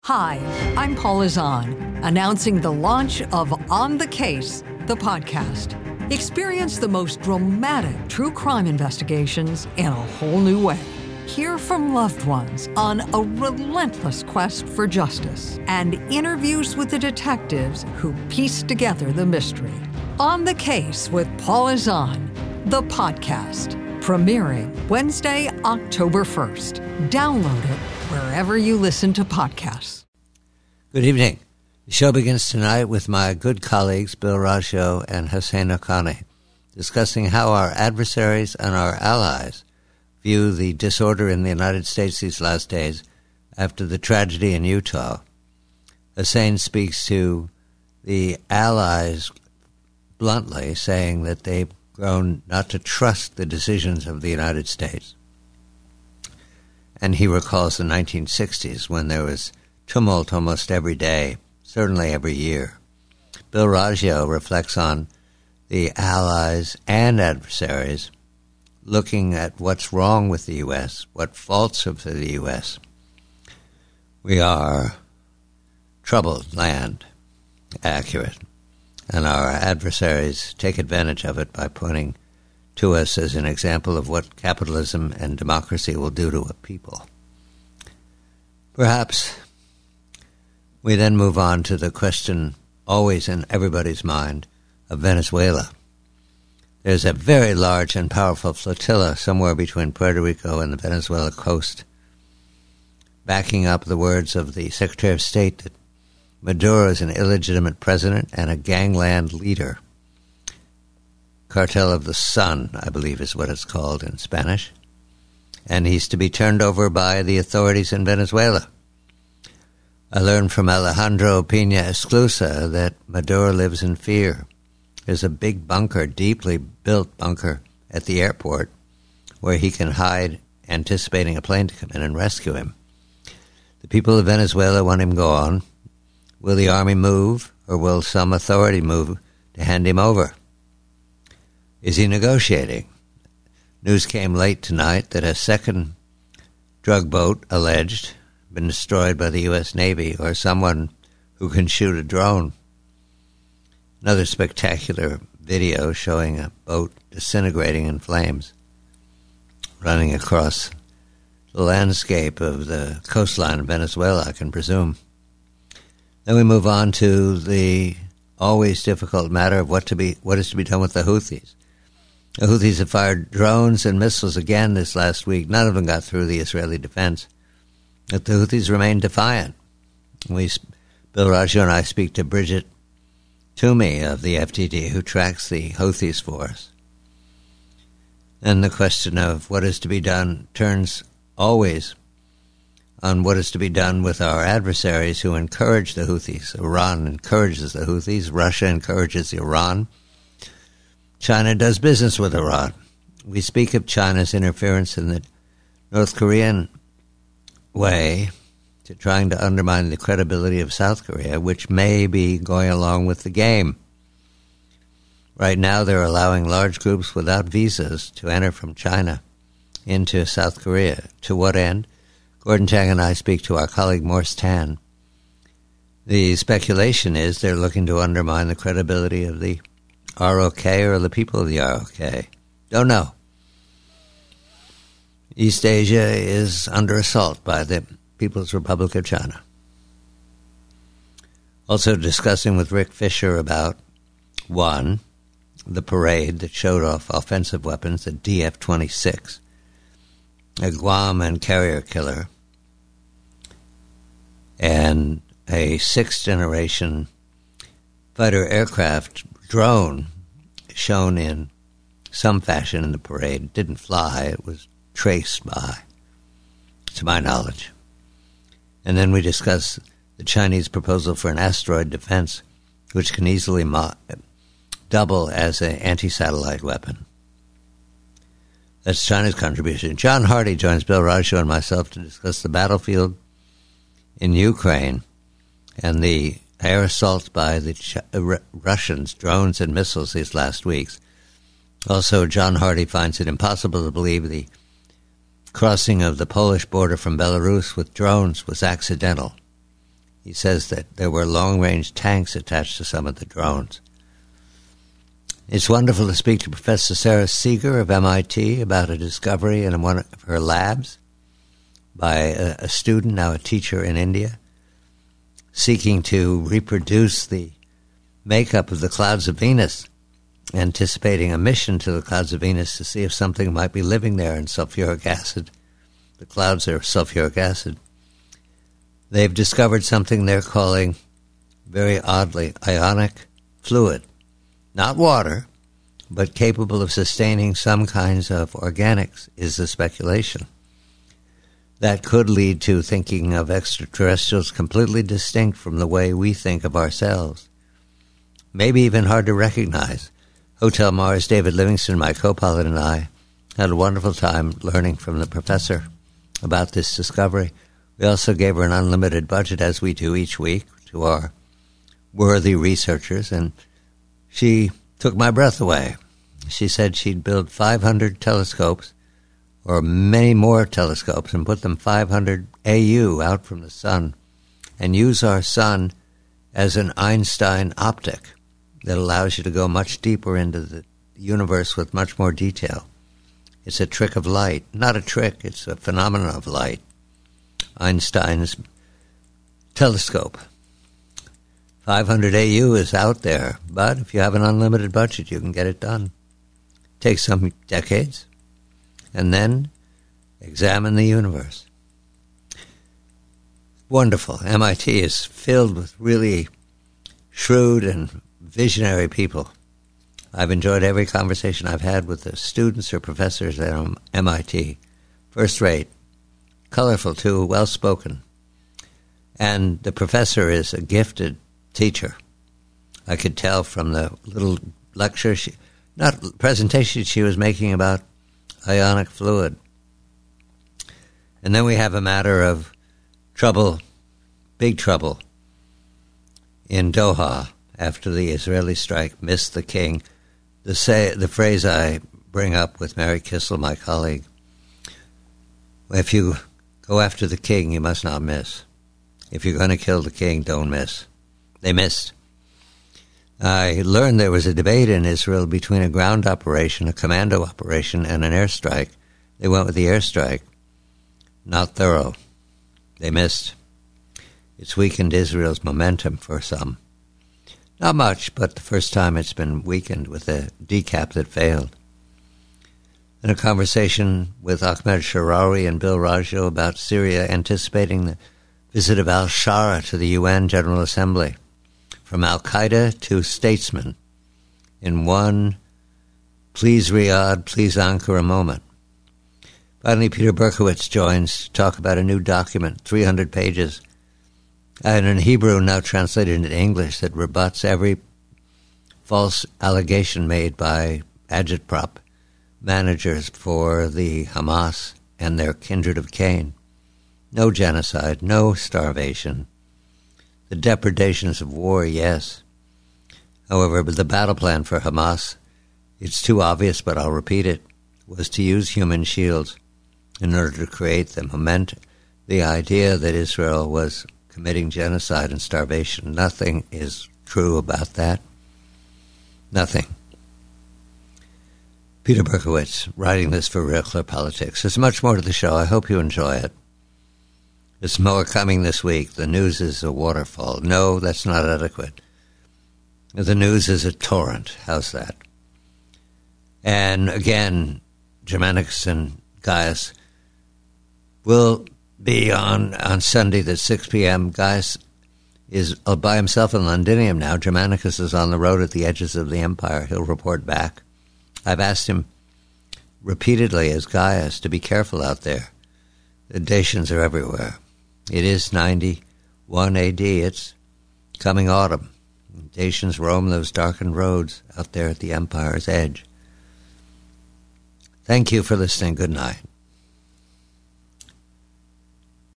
Hi, I'm Paula Zahn, announcing the launch of On the Case, the podcast. Experience the most dramatic true crime investigations in a whole new way. Hear from loved ones on a relentless quest for justice and interviews with the detectives who piece together the mystery. On the Case with Paula Zahn, the podcast, premiering Wednesday, October 1st. Download it wherever you listen to podcasts. Good evening. The show begins tonight with my good colleagues Bill Raggio and Hussein Haqqani discussing how our adversaries and our allies view the disorder in the United States these last days after the tragedy in Utah. Hussein speaks to the allies bluntly, saying that they've grown not to trust the decisions of the United States. And he recalls the 1960s when there was tumult almost every day, certainly every year. Bill Raggio reflects on the allies and adversaries looking at what's wrong with the U.S., what faults of the U.S. We are troubled land, accurate, and our adversaries take advantage of it by pointing to us as an example of what capitalism and democracy will do to a people. Perhaps we then move on to the question always in everybody's mind of Venezuela. There's a very large and powerful flotilla somewhere between Puerto Rico and the Venezuela coast, backing up the words of the Secretary of State that Maduro is an illegitimate president and a gangland leader. Cartel of the Sun, I believe is what it's called in Spanish. And he's to be turned over by the authorities in Venezuela. I learned from Alejandro Pina Esclusa that Maduro lives in fear. There's a big bunker, deeply built bunker at the airport where he can hide, anticipating a plane to come in and rescue him. The people of Venezuela want him gone. Will the army move, or will some authority move to hand him over? Is he negotiating? News came late tonight that a second drug boat, alleged, been destroyed by the U.S. Navy or someone who can shoot a drone. Another spectacular video showing a boat disintegrating in flames, running across the landscape of the coastline of Venezuela, I can presume. Then we move on to the always difficult matter of what is to be done with the Houthis. The Houthis have fired drones and missiles again this last week. None of them got through the Israeli defense. But the Houthis remain defiant. Bill Raggio and I speak to Bridget Toomey of the FTD, who tracks the Houthis for us. And the question of what is to be done turns always on what is to be done with our adversaries who encourage the Houthis. Iran encourages the Houthis. Russia encourages Iran. China does business with Iran. We speak of China's interference in the North Korean way to trying to undermine the credibility of South Korea, which may be going along with the game. Right now, they're allowing large groups without visas to enter from China into South Korea. To what end? Gordon Chang and I speak to our colleague Morse Tan. The speculation is they're looking to undermine the credibility of the ROK or the people of the ROK. Don't know. East Asia is under assault by the People's Republic of China. Also discussing with Rick Fisher about, one, the parade that showed off offensive weapons, the DF-26, a Guam and carrier killer, and a sixth-generation fighter aircraft drone shown in some fashion in the parade. It didn't fly. It was traced by, to my knowledge. And then we discuss the Chinese proposal for an asteroid defense, which can easily double as an anti-satellite weapon. That's China's contribution. John Hardy joins Bill Raggio and myself to discuss the battlefield in Ukraine and the air assault by the Russians, drones and missiles these last weeks. Also, John Hardy finds it impossible to believe the crossing of the Polish border from Belarus with drones was accidental. He says that there were long-range tanks attached to some of the drones. It's wonderful to speak to Professor Sarah Seeger of MIT about a discovery in one of her labs by a student, now a teacher in India, seeking to reproduce the makeup of the clouds of Venus, anticipating a mission to the clouds of Venus to see if something might be living there in sulfuric acid. The clouds are sulfuric acid. They've discovered something they're calling, very oddly, ionic fluid. Not water, but capable of sustaining some kinds of organics, is the speculation. That could lead to thinking of extraterrestrials completely distinct from the way we think of ourselves. Maybe even hard to recognize. Hotel Mars, David Livingston, my co-pilot, and I had a wonderful time learning from the professor about this discovery. We also gave her an unlimited budget, as we do each week, to our worthy researchers, and she took my breath away. She said she'd build 500 telescopes, or many more telescopes, and put them 500 AU out from the sun, and use our sun as an Einstein optic that allows you to go much deeper into the universe with much more detail. It's a trick of light. Not a trick, it's a phenomenon of light. Einstein's telescope. 500 AU is out there, but if you have an unlimited budget, you can get it done. Takes some decades, and then examine the universe. Wonderful. MIT is filled with really shrewd and visionary people. I've enjoyed every conversation I've had with the students or professors at MIT. First rate, colorful too, well-spoken. And the professor is a gifted teacher. I could tell from the little lecture, presentation she was making about ionic fluid. And then we have a matter of trouble, big trouble, in Doha after the Israeli strike missed the king. The phrase I bring up with Mary Kissel, my colleague, if you go after the king, you must not miss. If you're going to kill the king, don't miss. They missed. I learned there was a debate in Israel between a ground operation, a commando operation, and an airstrike. They went with the airstrike. Not thorough. They missed. It's weakened Israel's momentum for some. Not much, but the first time it's been weakened with a decap that failed. In a conversation with Ahmed Sharawi and Bill Raggio about Syria anticipating the visit of al-Shara to the UN General Assembly, from al-Qaeda to statesman, in one please Riyadh, please Ankara moment. Finally, Peter Berkowitz joins to talk about a new document, 300 pages, and in Hebrew now translated into English, that rebuts every false allegation made by agitprop managers for the Hamas and their kindred of Cain. No genocide, no starvation. The depredations of war, yes. However, the battle plan for Hamas, it's too obvious, but I'll repeat it, was to use human shields in order to create the momentum, the idea that Israel was committing genocide and starvation. Nothing is true about that. Nothing. Peter Berkowitz, writing this for Real Clear Politics. There's much more to the show. I hope you enjoy it. There's more coming this week. The news is a waterfall. No, that's not adequate. The news is a torrent. How's that? And again, Germanicus and Gaius will be on Sunday at 6 p.m. Gaius is by himself in Londinium now. Germanicus is on the road at the edges of the empire. He'll report back. I've asked him repeatedly as Gaius to be careful out there. The Dacians are everywhere. It is 91 AD. It's coming autumn. Dacians roam those darkened roads out there at the empire's edge. Thank you for listening. Good night.